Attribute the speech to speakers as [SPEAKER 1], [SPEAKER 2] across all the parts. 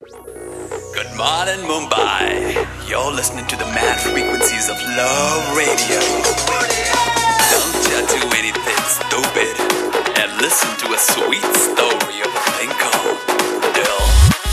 [SPEAKER 1] Good morning, Mumbai. You're listening to the mad frequencies of Love Radio. Don't you do anything stupid and listen to a sweet story of a thing called Dill.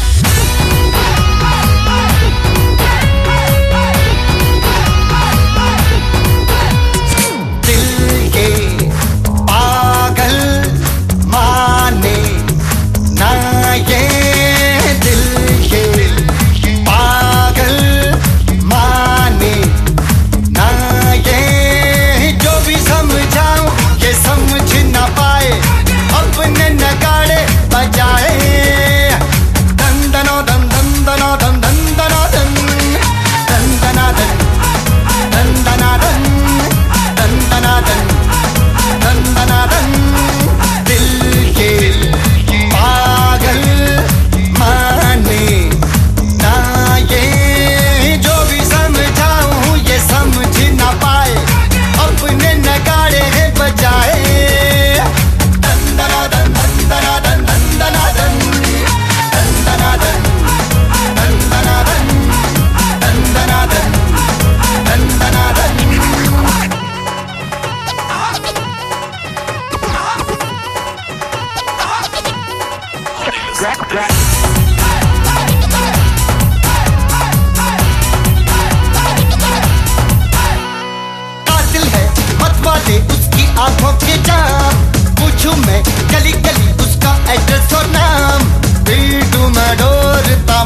[SPEAKER 2] उसकी आंखों के जाम पूछूं मैं गली गली उसका address और नाम पीटूं मैं डोर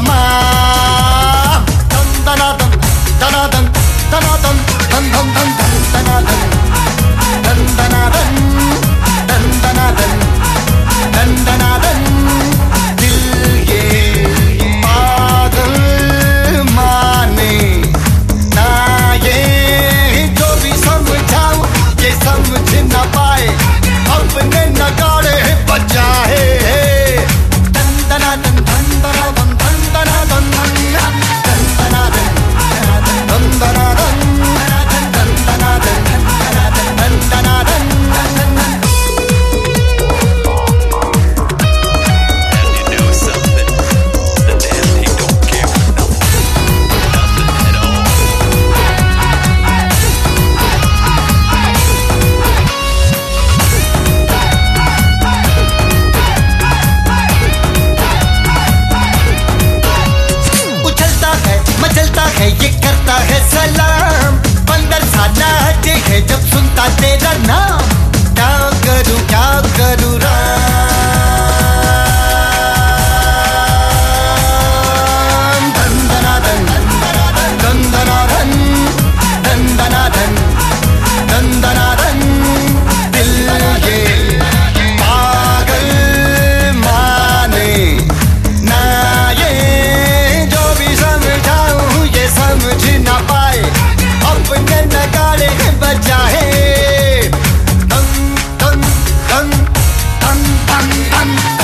[SPEAKER 2] तमाम दम दनादम दनादम दनादम दम दम दम दम दनादम दम दनादम दम दनादम दम दनादम दिल ये पागल माने ना ये जो भी समझाऊं ये समझ न पाए अपने नगाड़े बजाए दंदना दन दंदना दन दंदना दन दंदना दन दंदना दन दंदना दन दंदना दन।
[SPEAKER 1] And you know something? The damn thing don't care for nothing at all.
[SPEAKER 2] मचलता है ये करता है सलाम बंदर सा नाचे है जब सुनता तेरा नाम क्या करूं राम दंदना दन दंदना धन दंदना धन दंदना धन दिल ये पागल माने ना ये जो भी समझाऊं ये समझ ना पाए अपने नगाड़े बजाए दम दम दम दम दम दम